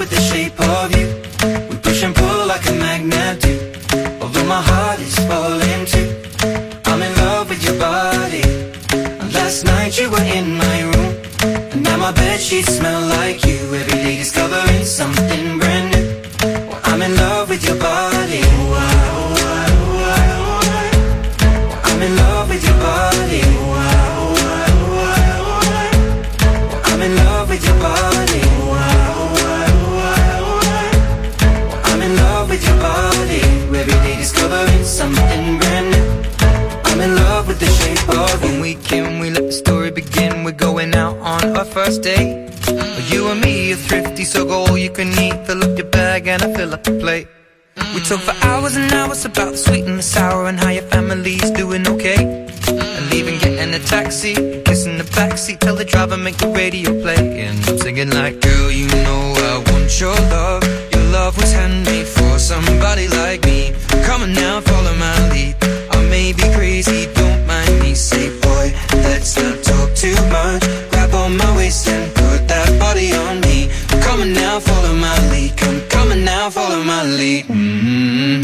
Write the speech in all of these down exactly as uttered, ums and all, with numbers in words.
with the shape of you. We push and pull like a magnet do. Although my heart is falling too, I'm in love with your body. And last night you were in my room, and now my bedsheets smell like you. Every day discovering something brand new. Well, I'm in love with your body. Oh, I, oh, I, oh, I, oh, I. Well, I'm in love with your body. Oh, I, oh, I, oh, I, oh, I. Well, I'm in love with your body. Oh, I, oh, I, oh, I, oh, I. Well, I'm in love with your body. Every day discovering something brand new. I'm in love with the shape of you. When we can, we let the story begin. We're going out on our first date. You and me are thrifty, so go all you can eat. Fill up your bag and I fill up the plate. We talk for hours and hours about the sweet and the sour, and how your family's doing okay. And leaving, getting a taxi, kissing the backseat, tell the driver make the radio play. And I'm singing like, girl, you know I want your love. Your love was handmade for somebody like me. Come on now, follow my lead. I may be crazy, don't mind me. Say, boy, let's not talk too much. Grab on my waist and put that body on me. Come on now, follow my lead. Come, come on now, follow my lead. Mm-hmm.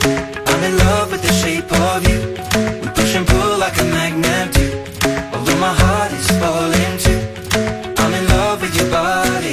I'm in love with the shape of you. We push and pull like a magnet do. Although my heart is falling too, I'm in love with your body.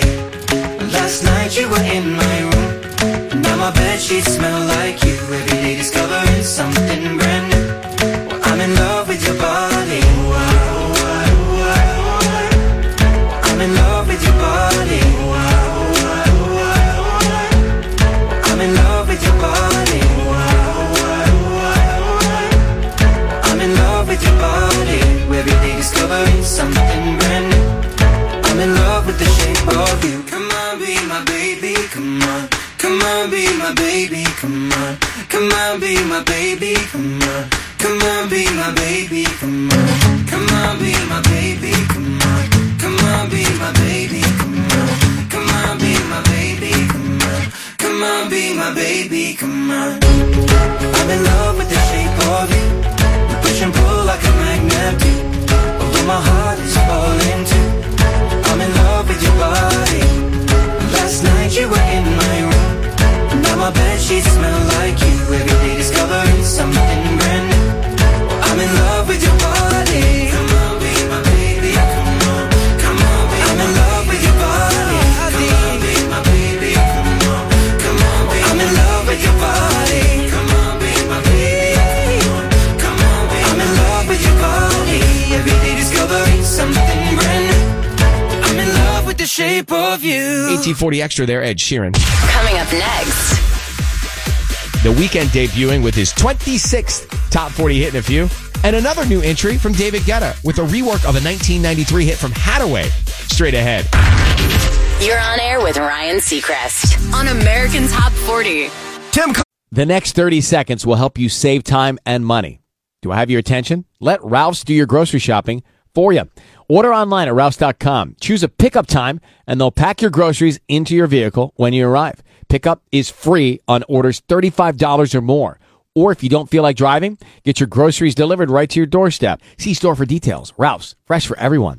Last night you were in my room, and now my bedsheets smell like you. Every day discovering something brand new. Well, I'm in love with your body. Oh, I, oh, I, oh, I, oh, I. Well, I'm in love with your body. Oh, I, oh, I, oh, I, oh, I. Well, I'm in love with your body. Oh, I, oh, I, oh, I, oh, I. Well, I'm in love with your body. Every day discovering something brand new. I'm in love with the shape of you. Come on, be my baby, come on. Come on, be my baby, come on. Come on, be my baby, come on. Come on, be my baby, come on. Come on, be my baby, come on. Come on, be my baby, come on. Come on, be my baby, come on. Come on, be my baby, come on. I'm in love with the shape of you. We push and pull like a magnet do. Although my heart is falling too, I'm in love with your body. Last night you were in my room, now my bedsheets smell like you. Every day discovering something brand new. Well, I'm in love with your body. Come on, be my baby, come on. Come on, be I'm in love with your body. Come on, be my baby, come on. Come on, be I'm in love with your body. Come on, be my baby, come on. Come on, be I'm in love with your body. Every day discovering something brand new. I'm in love with the shape of you. eighteen forty Extra there, Ed Sheeran. Coming up next, The Weeknd debuting with his twenty-sixth top forty hit in a few. And another new entry from David Guetta with a rework of a nineteen ninety-three hit from Hathaway. Straight ahead. you're on air with Ryan Seacrest on American Top forty. Tim. The next thirty seconds will help you save time and money. Do I have your attention? Let Ralph's do your grocery shopping for you. Order online at Ralphs dot com. Choose a pickup time, and they'll pack your groceries into your vehicle when you arrive. Pickup is free on orders thirty-five dollars or more. Or if you don't feel like driving, get your groceries delivered right to your doorstep. See store for details. Ralph's, fresh for everyone.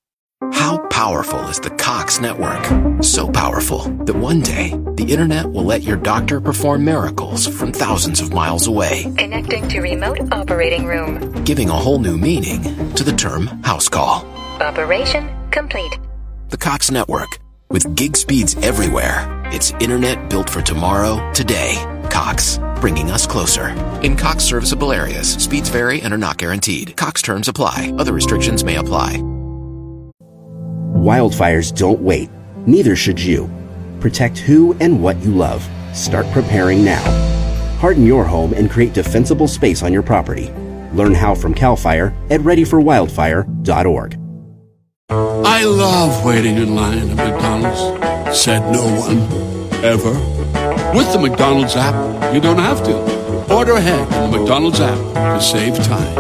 How powerful is the Cox network? So powerful that one day the internet will let your doctor perform miracles from thousands of miles away. Connecting to remote operating room. Giving a whole new meaning to the term house call. Operation complete. The Cox network. With gig speeds everywhere. It's internet built for tomorrow, today. Cox, bringing us closer. In Cox serviceable areas, speeds vary and are not guaranteed. Cox terms apply. Other restrictions may apply. Wildfires don't wait. Neither should you. Protect who and what you love. Start preparing now. Harden your home and create defensible space on your property. Learn how from CAL FIRE at ready for wildfire dot org. I love waiting in line at McDonald's, said no one, ever. With the McDonald's app, you don't have to. Order ahead in the McDonald's app to save time.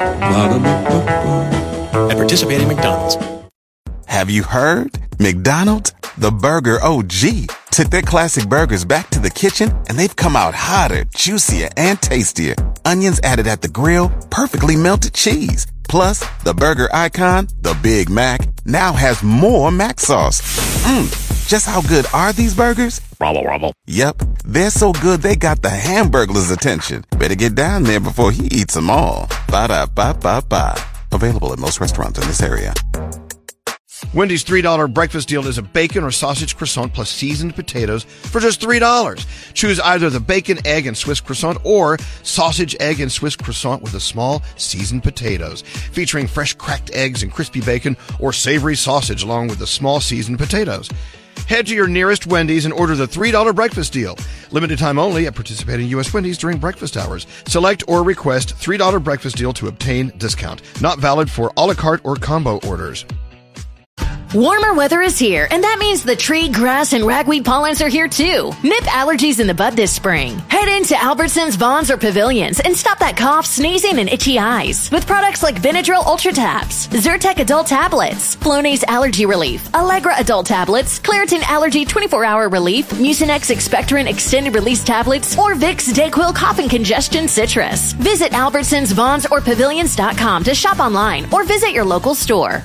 At participating McDonald's. Have you heard? McDonald's, the burger O G, took their classic burgers back to the kitchen, and they've come out hotter, juicier, and tastier. Onions added at the grill, perfectly melted cheese. Plus, the burger icon, the Big Mac, now has more Mac sauce. Mmm. Just how good are these burgers? Rubble, rubble. Yep, they're so good they got the Hamburglar's attention. Better get down there before he eats them all. Ba-da-ba-ba-ba. Available at most restaurants in this area. Wendy's three dollar breakfast deal is a bacon or sausage croissant plus seasoned potatoes for just three dollars. Choose either the bacon, egg, and Swiss croissant or sausage, egg, and Swiss croissant with the small seasoned potatoes, featuring fresh cracked eggs and crispy bacon or savory sausage along with the small seasoned potatoes. Head to your nearest Wendy's and order the three dollar breakfast deal. Limited time only at participating U S Wendy's during breakfast hours. Select or request three dollar breakfast deal to obtain discount. Not valid for a la carte or combo orders. Warmer weather is here, and that means the tree, grass, and ragweed pollens are here too. Nip allergies in the bud this spring. Head into Albertsons, Vons, or Pavilions and stop that cough, sneezing, and itchy eyes with products like Benadryl Ultra Tabs, Zyrtec Adult Tablets, Flonase Allergy Relief, Allegra Adult Tablets, Claritin Allergy twenty-four hour Relief, Mucinex Expectorant Extended Release Tablets, or Vicks DayQuil Cough and Congestion Citrus. Visit Albertsons, Vons, or Pavilions dot com to shop online or visit your local store.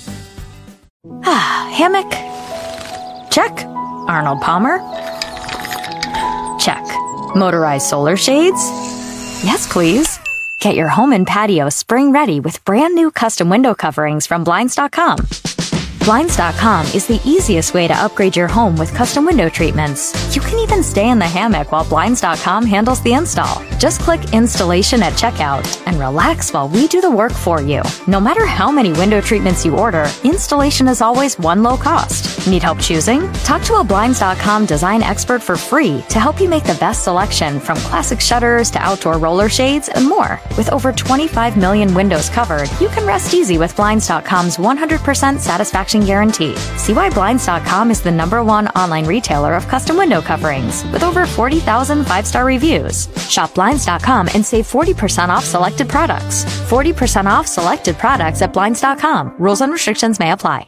Ah, hammock. Check. Arnold Palmer. Check. Motorized solar shades? Yes, please. Get your home and patio spring ready with brand new custom window coverings from Blinds dot com. Blinds dot com is the easiest way to upgrade your home with custom window treatments. You can even stay in the hammock while Blinds dot com handles the install. Just click installation at checkout and relax while we do the work for you. No matter how many window treatments you order, installation is always one low cost. Need help choosing? Talk to a Blinds dot com design expert for free to help you make the best selection from classic shutters to outdoor roller shades and more. With over twenty-five million windows covered, you can rest easy with Blinds dot com's one hundred percent satisfaction guarantee. See why Blinds dot com is the number one online retailer of custom window coverings with over forty thousand five-star reviews. Shop Blinds dot com and save forty percent off selected products. forty percent off selected products at Blinds dot com. Rules and restrictions may apply.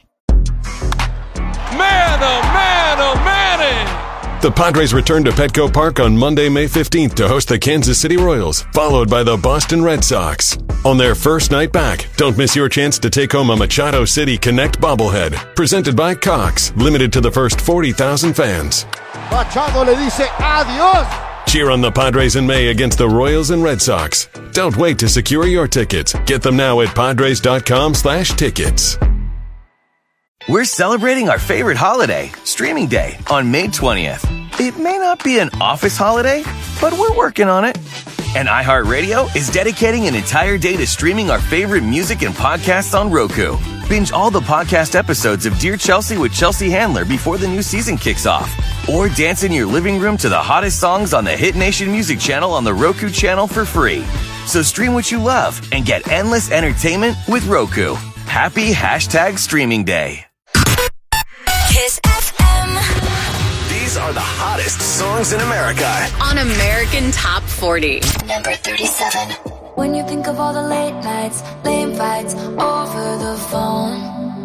Man, oh man, oh Manny! The Padres return to Petco Park on Monday, May fifteenth to host the Kansas City Royals, followed by the Boston Red Sox. On their first night back, don't miss your chance to take home a Machado City Connect bobblehead, presented by Cox, limited to the first forty thousand fans. Machado le dice adios! Cheer on the Padres in May against the Royals and Red Sox. Don't wait to secure your tickets. Get them now at Padres dot com slash tickets. We're celebrating our favorite holiday, Streaming Day, on May twentieth. It may not be an office holiday, but we're working on it. And iHeartRadio is dedicating an entire day to streaming our favorite music and podcasts on Roku. Binge all the podcast episodes of Dear Chelsea with Chelsea Handler before the new season kicks off. Or dance in your living room to the hottest songs on the Hit Nation Music channel on the Roku channel for free. So stream what you love and get endless entertainment with Roku. Happy hashtag Streaming Day. Kiss F M. These are the hottest songs in America. On American Top forty. Number thirty-seven. When you think of all the late nights, late fights over the phone.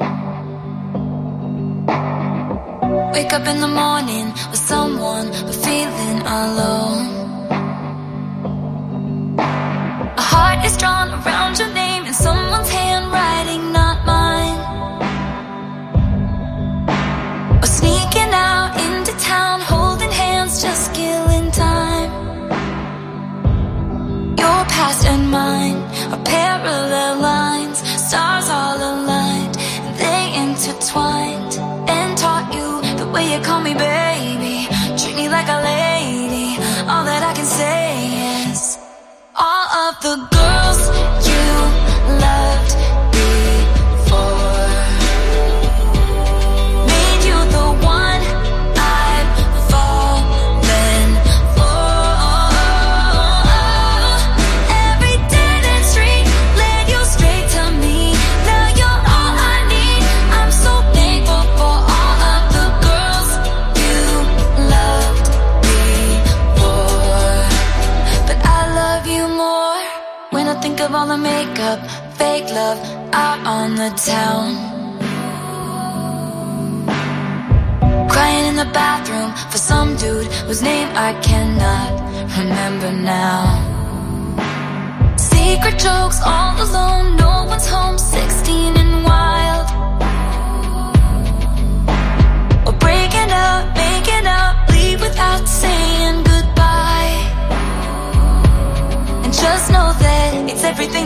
Wake up in the morning with someone but feeling alone. A heart is drawn around your name in someone's handwriting, not mine. Or sneaking out into town, holding hands, just killing time. Your past and mine are parallel lines, stars all aligned, and they intertwined. And taught you the way you call me baby, treat me like a lady. All that I can say is, all of the girls you loved before made you the one I've fallen for. Every dead end street led you straight to me. Now you're all I need. I'm so thankful for all of the girls you loved before. But I love you more when I think of all the makeup, fake love out on the town. Crying in the bathroom for some dude whose name I cannot remember now. Secret jokes all alone, no one's home, sixteen and wild. Or breaking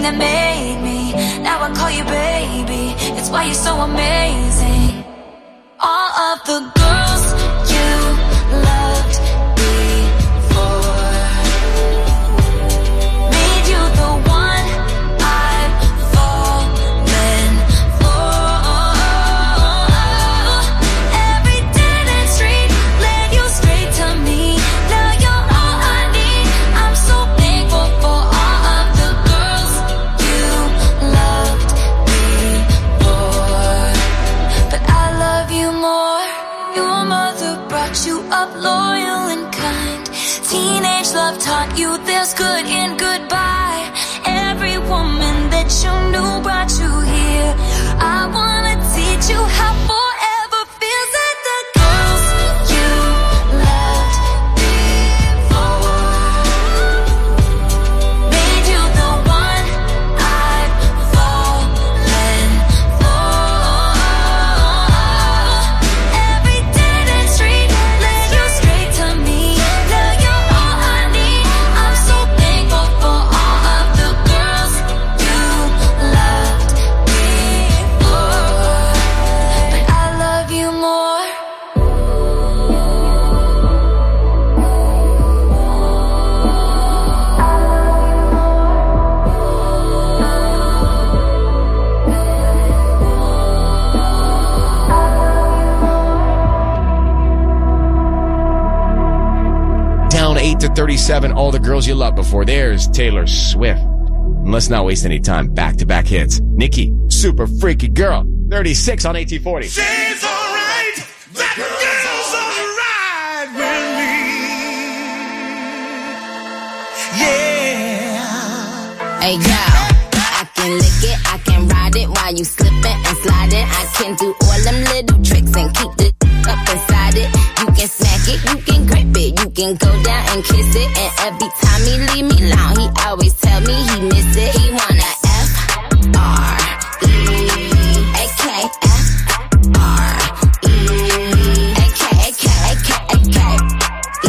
that made me. Now I call you baby. It's why you're so amazing. All of the girls you loved before made you the one I've fallen for. Every dead end street led you straight to me. Now you're all I need. I'm so thankful for all of the girls you loved before. But I love you more. Your mother brought you up loyal and kind. Teenage love taught you there's good in goodbye. Every woman that you knew brought you here. I wanna teach you how forever feels. At the girls you loved before made you the one I've fallen for. Every dead end street led you straight to me. Now you're all I need. I'm so thankful for all of the girls you loved before. But I love you more. Down eight to thirty-seven, all the girls you loved before. There's Taylor Swift. And let's not waste any time. Back-to-back hits. Nikki, Super Freaky Girl, thirty-six on eighteen forty. She's alright, that girl's alright with me. Yeah. Hey girl, I can lick it, I can ride it while you slipping and sliding. I can do all them little tricks and keep the up inside it. You can smack it, you can grip it, you can go down and kiss it. And every time he leave me alone, he always tell me he miss it. He wanna F R E A K F R E A K A K A K A K E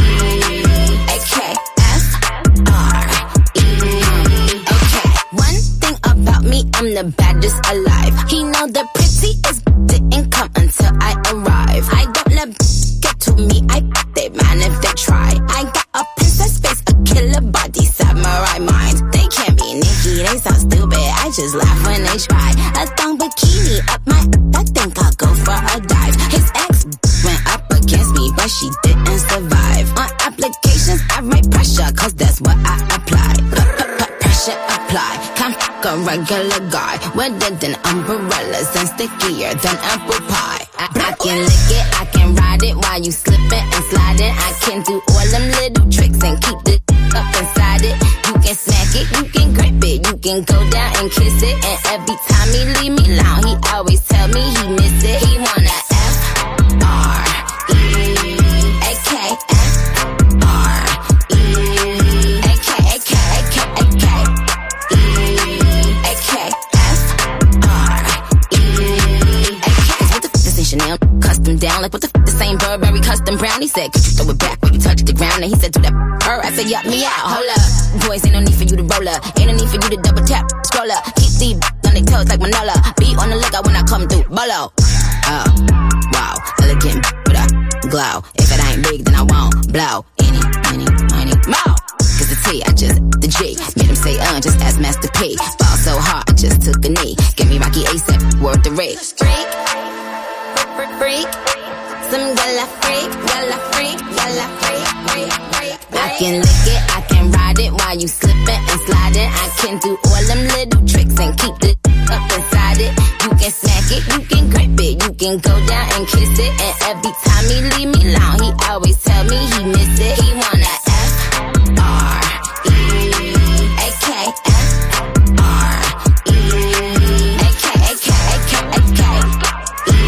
A K F R E A K. One thing about me, I'm the baddest alive. He know the prettiest didn't come until I arrive. I don't let get to me, I they man if they try. I got a princess face, a killer body, samurai mind. They can't be Nikki, they sound stupid. I just laugh when they try. A thong bikini up my, I think I'll go for a dive. His ex went up against me, but she didn't survive. On applications, I write pressure, cause that's what I apply. Pressure apply, can't fuck a regular guy. Wetter than umbrellas and stickier than apple pie. I, I can lick it, I can ride it while you slipping and sliding. I can do all them little tricks and keep the up inside it. You can smack it, you can grip it, you can go down and kiss it. And every time he leave me alone, he always tell me he miss it. He wanna F R E A K F R E A K A K A K A K E A K F R E A K. Cause what the f this ain't Chanel? Custom down, like what the f this ain't Burberry custom brown? He said, could you throw it back when you touch the ground? And he said, do that her. I said, yup, me out, hold up. Boys, ain't no need for you to roll up. Ain't no need for you to double tap, scroll up. Keep these on their toes like Manola. Be on the lookout when I come through, bolo. Oh, wow, elegant with a glow. If it ain't big, then I won't blow. Any, any, any, more. Cause the T, I just, the G. Made him say, uh, just ask Master P. Ball so hard, I just took a knee. Give me Rocky ASAP, worth the rate. Freak, freak, freak. Some gala freak, gala freak, gala freak, freak, freak. I can lick it, I can ride it while you slipping and sliding. I can do all them little tricks and keep the up inside it. You can smack it, you can grip it, you can go down and kiss it. And every time he leave me alone, he always tell me he miss it. He wanna F R E A K F R E A K A K A K A K E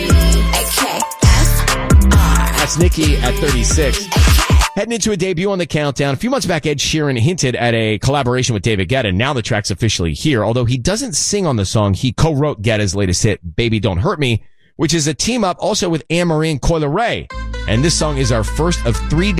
A K F R. That's Nikki at thirty-six. Heading into a debut on the countdown. A few months back, Ed Sheeran hinted at a collaboration with David Guetta. Now the track's officially here. Although he doesn't sing on the song, he co-wrote Guetta's latest hit, Baby Don't Hurt Me, which is a team up also with Anne-Marie and Coyle Ray. And this song is our first of three